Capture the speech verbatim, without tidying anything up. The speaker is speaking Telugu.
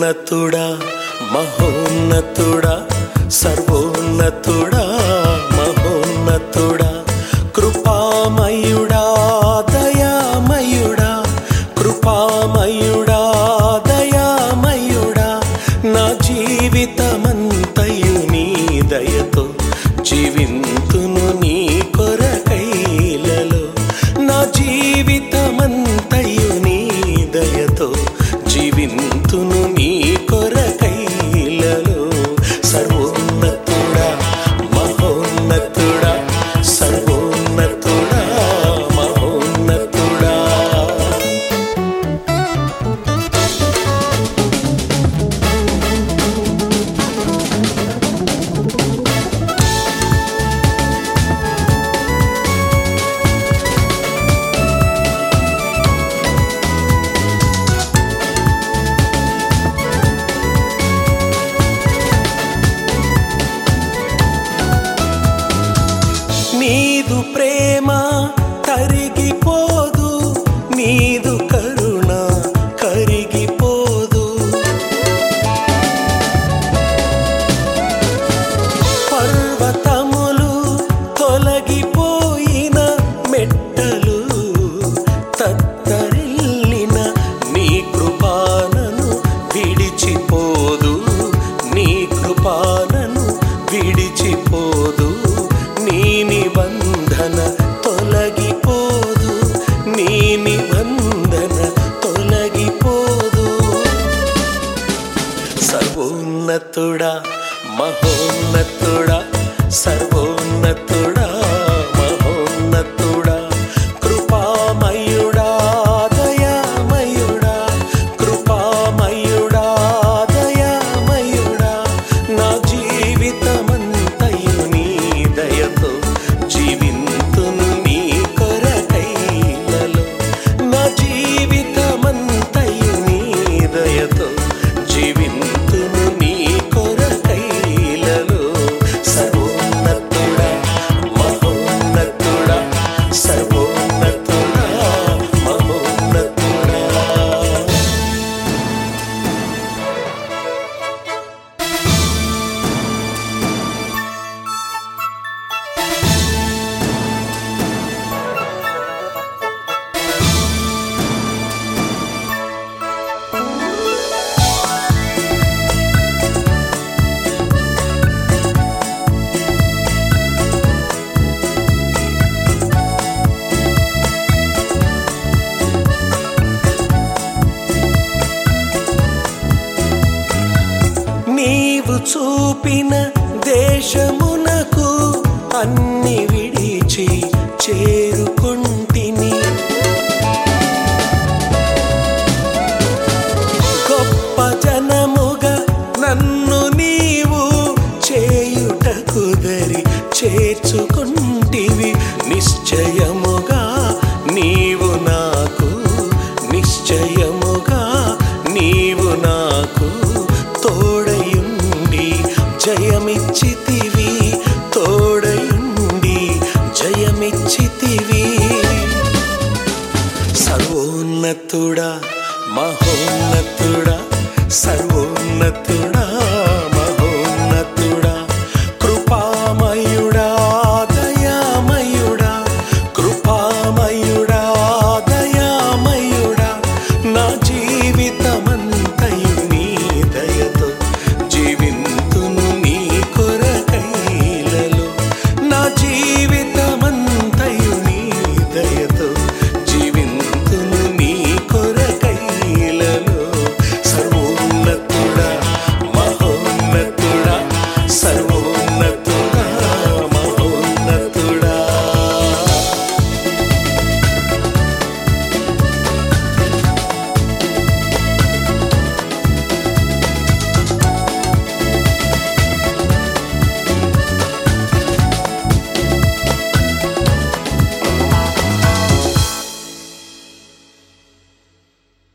సర్వోన్నతుడా మహోన్నతుడా సర్వోన్నతుడా మహోన్నతుడా కృపామయుడా దయామయుడా కృపామయుడా దయామయుడా నా జీవితమంతయు నీ దయతో జీవింతును నీ కొరకైలలో నా జీవితమంతయు నీ దయతో జీవింతును నీ కొరకైలలో సర్వోన్నతుడా మహోన్నతుడా సర్వోన్నతుడా మహోన్నతుడా నీదు ప్రేమ కరిగిపోదు నీదు కరుణ కరిగిపోదు పర్వతములు తొలగిపోయిన మెట్టలు తత్తరిల్లిన నీ కృపానను విడిచిపోదు నీ కృపానను విడిచిపోదు నీ నిబంధన తొలగిపోదు నీ నిబంధన తొలగిపోదు సర్వోన్నతుడా మహోన్నతుడా సర్వోన్నతుడా మహోన్నతుడా కృపామయుడా దయామయుడా కృపామయుడా దయామయుడా నా జీవితమంతయు నీ దయతో జీవింతును నీ కొరకైలలో నా జీవితమంతయు నీ దయతో జీవింతును నీ కొరకైలలో సర్వోన్నతుడా మహోన్నతుడా సర్వోన్నతుడా మహోన్నతుడా నీవు చూపిన దేశమునకు అన్ని విడిచి చేరుకొంటిని గొప్ప జనముగా నన్ను నీవు చేయుటకు దరి చేర్చుకుంటివి నిశ్చయముగా నీవు నాకు నిశ్చయముగా నీవు నాకు తోడయుండి జయమిచ్చితివి తోడయుండి జయమిచ్చితివి సర్వోన్నతుడా మహోన్నతుడా సర్వోన్నతుడా మహోన్నతుడా కృపామయుడా దయామయుడా కృపామయుడా